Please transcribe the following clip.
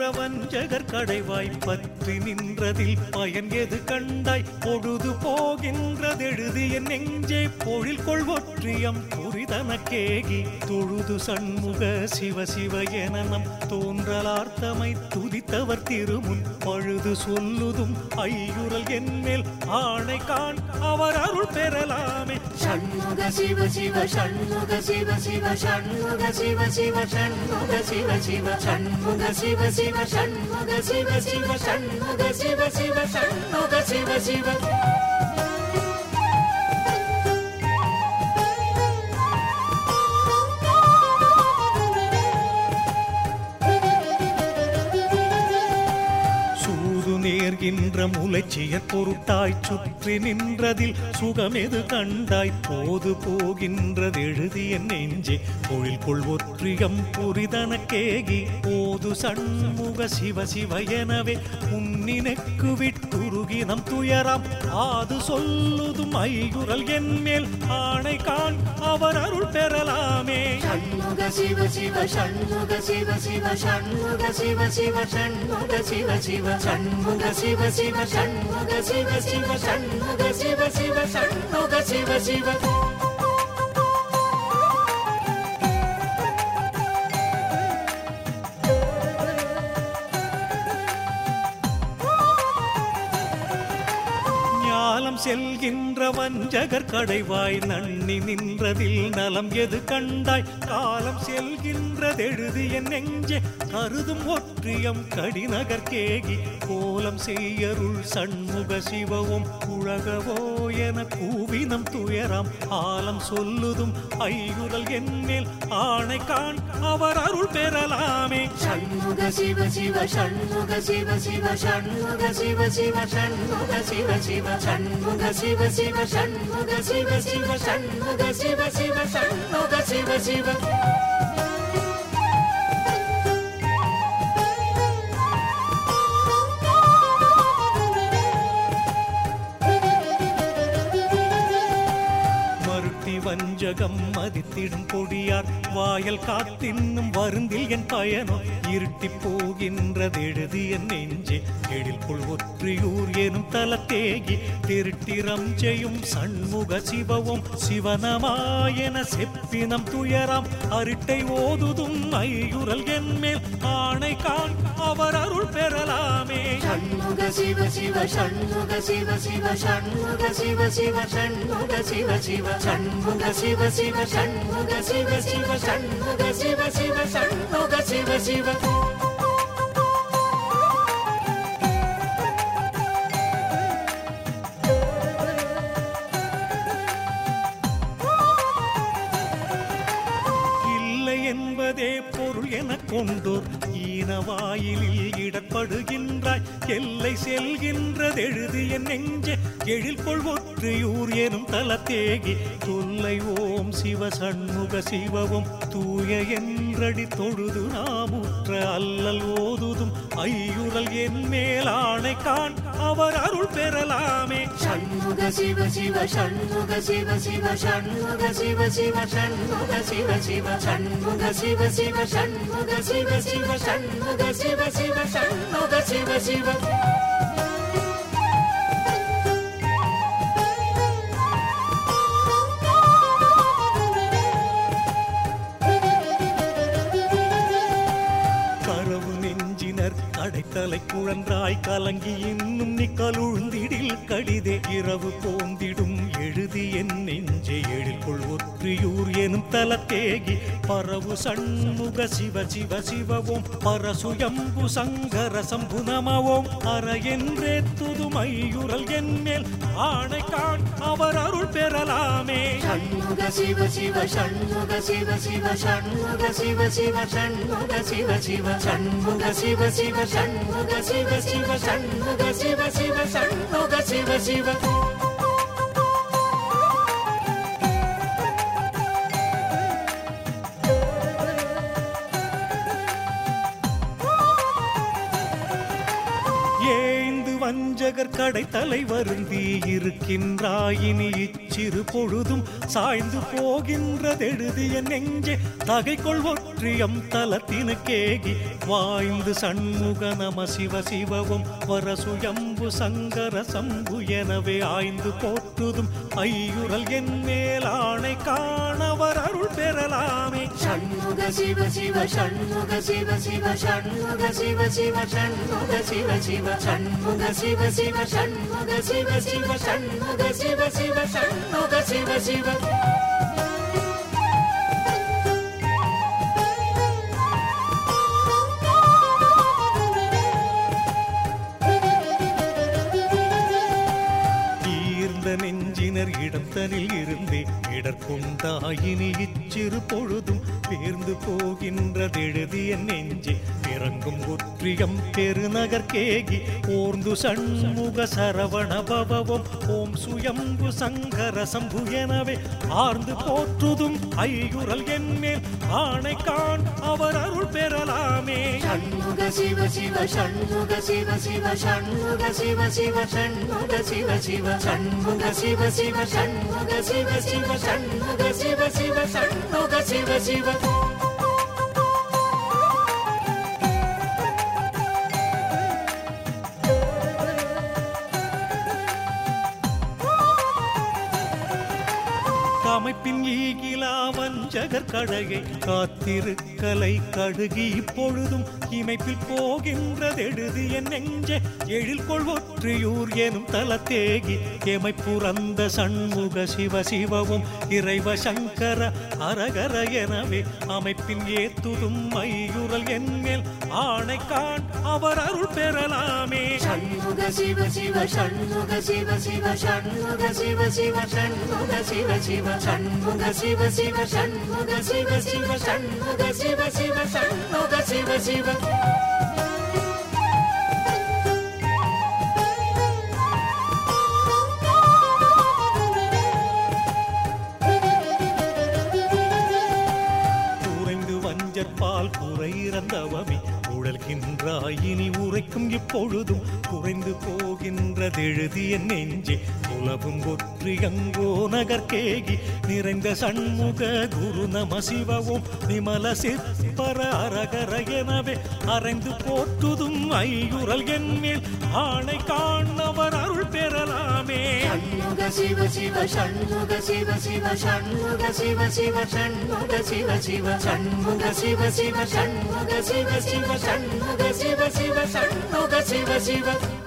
வஞ்சகர் கடைவாய் பற்றி நின்றதில் பயன் எது கண்டாய் பொழுது போகின்றதெழுதி என் நெஞ்சே பொழில் கொள்வொற்றியம் புரிதனக்கேகி தொழுது சண்முக சிவ சிவ என நம் தோன்றலார்த்தமை துதித்தவர் திருமுன் பழுது சொல்லுதும் ஐயுறல் என்மேல் ஆணை காண் அவர் அருள் பெறலாமே. ஷண்முக சிவ சிவ ஷண்முக சிவ சிவ ஷண்முக சிவ சிவ ஷண்முக சிவ சிவ ஷண்முக சிவ சிவ ஷண்முக சிவ சிவ ஷண்முக சிவ சிவ ஷண்முக சிவ சிவ. நேர்கின்ற முளைச்சியற் பொருட்டாய் சுற்றி நின்றதில் சுகமெது கண்டாய் போது போகின்றது எழுதிய நெஞ்சே பொழில் கொள்வொற்றியம் புரிதனக்கேகி போது சண்முக சிவ சிவ எனவே முன்னினக்கு விட்டுருகினம் துயராம் ஆது சொல்லுதும் ஐயுறல் என்மேல் ஆணை காண் அவர் அருள் பெறலாமே. ஷண்முக சிவ சிவ ஷண்முக சிவ சிவ ஷண்முக சிவ சிவ ஷண்முக சிவ சிவ ஷண்முக சிவ சிவ ஷண்முக சிவ சிவ ஷண்முக சிவ சிவ ஷண்முக சிவ சிவ. செல்கின்ற வஞ்சகர் கடைவாய் நன்னி நின்றதில் நலம் எது கண்டாய் காலம் செல்கின்றதெழுதி என் நெஞ்சே கருதும் ஒற்றியம் கடிநகர் கேகி கோலம் செய்யருள் சண்முக சிவவும் குழகவோ என கூவினம் துயராம் ஆலம் சொல்லுதும் ஐயுறல் என்மேல் ஆணை காண் அவர் அருள் பெறலாமே. ஷண்முக சிவ சிவ ஷண்முக சிவ சிவ ஷண்முக சிவ சிவ ஷண்முக சிவ சிவ ஷண்முக சிவ சிவ ஷண்முக சிவ சிவ ஷண்முக சிவ சிவ ஷண்முக சிவ சிவ. வஞ்சகம் மதித்திடும் கொடியார் வாயல் காத்தின்னும் வருந்தில் என் பயனோ இருட்டி போகின்றது என் நெஞ்சே எழில் கொள் ஒற்றியூர் எனும் தலத்தேகி திருட்டிரம் செய்யும் சண்முக சிவவும் சிவனமாயன செப்பினம் துயராம் அரிட்டை ஓதுதும் ஐயுறல் என்மேல் ஆணை காண் அவர் அருள் பெறலாமே. ஷண்முக சிவ சிவ ஷண்முக சிவ சிவ ஷண்முக சிவ சிவ ஷண்முக சிவ சிவ ஷண்முக சிவ சிவ ஷண்முக சிவ சிவ ஷண்முக சிவ சிவ ஷண்முக சிவ சிவ. இல்லை என்பதே பொருள் என கொண்டோர் ஈனவாயிலில் இடப்படுகின்றாய் எல்லை செல்கின்றதெழுதி என் நெஞ்சே எழில் கொள் ஒற்றியூர் எனும் தலத்தேகி தொல்லை ஓம் சிவ சண்முக சிவவும் தூய என்றடி தொழுது நாமுற்ற அல்லல் ஓதுதும் ஐயுறல் என் மேலாணை காண் அவர் அருள் பெறலாமே. ஷண்முக சிவ சிவ ஷண்முக சிவ சிவ ஷண்முக சிவ சிவ ஷண்முக சிவ சிவ ஷண்முக சிவ சிவ ஷண்முக சிவ சிவ ஷண்முக சிவ சிவ ஷண்முக சிவ சிவ. அடைத்தலை குழன்றாய் கலங்கி இன்னும் நீ கலுழ்ந்திடில் கடிதே இரவு போந்திடும் எழுதி என் நெஞ்சே எழில் கொள் ஒற்றியூர் எனும் தலத்தேகி பரவு சண்முக சிவ சிவ சிவவும் பரசுயம்பு சங்கர சம்பு நமவோம் அற என்றே துதுமையுறல் என்மேல் ஆணை காண் அவர் அருள் பெறலாமே. ஷண்முக சிவ சிவ ஷண்முக சிவ சிவ ஷண்முக சிவ சிவ ஷண்முக சிவ சிவ ஷண்முக சிவ சிவ ஷண்முக சிவ சிவ ஷண்முக சிவ சிவ ஷண்முக சிவ சிவ. அந்தகர் கடை தலை வருந்தி இருக்கின்றாயினி இச்சிறு பொழுதும் சாய்ந்து போகின்றதெழுதிய நெஞ்சே தகைக்கொள் ஒற்றியம் தலத்தினுக்கேகி வாய்ந்து சண்முக நம சிவ சிவவும் வரசுயம்பு சங்கர சம்பு எனவே ஆய்ந்து போற்றுதும் ஐயுறல் என் மேலானை காணவர் அருள் பெறலாமே. ஷண்முக சிவ சிவ ஷண்முக சிவ சிவ ஷண்முக சிவ சிவ ஷண்முக சிவ சிவ ஷண்முக சிவ சிவ ஷண்முக சிவ சிவ ஷண்முக சிவ சிவ ஷண்முக சிவ சிவ. நெஞ்சினர் இடத்தனில் இருந்தே இடர்கொண்டாயினி இச்சிறு பொழுதும் பேர்ந்து போகின்றதெழுதிய நெஞ்சே இறங்கும் ஒற்றியம் பெருநகர் கேகி ஓர்ந்து சண்முக சரவண பவவும் ஓம் சுயம்பு சங்கர சம்பு எனவே ஆர்ந்து போற்றுதும் ஐயுறல் என் மேல் ஆணை காண் அவர் அருள் பெறலாமே. ஷண்முக சிவ சிவ ஷண்முக சிவ சிவ ஷண்முக சிவ சிவ ஷண்முக சிவ சிவ ஷண்முக சிவ சிவ ஷண்முக சிவ சிவ ஷண்முக சிவ சிவ ஷண்முக சிவ சிவ. அமைப்பின் ஈகிலா வஞ்சகர் கழகை காத்திருக்கலை கழுகி இப்பொழுதும் இமைப்பில் போகின்றதெழுதிய நெஞ்சே எழில் கொள்வொற்றியூர் எனும் தலத்தேகி எமைப்புறந்த சண்முக சிவ சிவவும் இறைவ சங்கர அரகர எனவே அமைப்பின் ஏத்துதும் ஐயுறல் என்மேல் ஆணை காண் அவர் அருள் பெறலாமே. ஷண்முக சிவ சிவ ஷண்முக சிவ சிவ ஷண்முக சிவ சிவ ஷண்முக சிவ சிவ ஷண்முக சிவ சிவ ஷண்முக சிவ சிவ ஷண்முக சிவ சிவ ஷண்முக சிவ சிவ. குறைந்து வஞ்சற்பால் குறை இறந்தவமே உழல்கின்றாயினி உரைக்கும் இப்பொழுதும் குறைந்து போகின்றதெழுதிய நெஞ்சே உலகும் ஒற்றியங்கோ நகர்கேகி நிறைந்த சண்முக குரு நம சிவவும் நிமல சிற்பர அரகர எனவே அறைந்து போற்றுதும் ஐயுறல் என் மேல் ஆணை காணவர் அருள் பெறலாமே. ஷண்முக சிவ சிவ ஷண்முக சிவ சிவ ஷண்முக சிவ சிவ ஷண்முக சிவ சிவ ஷண்முக சிவ சிவ ஷண்முக சிவ சிவ ஷண்முக சிவ சிவ ஷண்முக சிவ சிவ.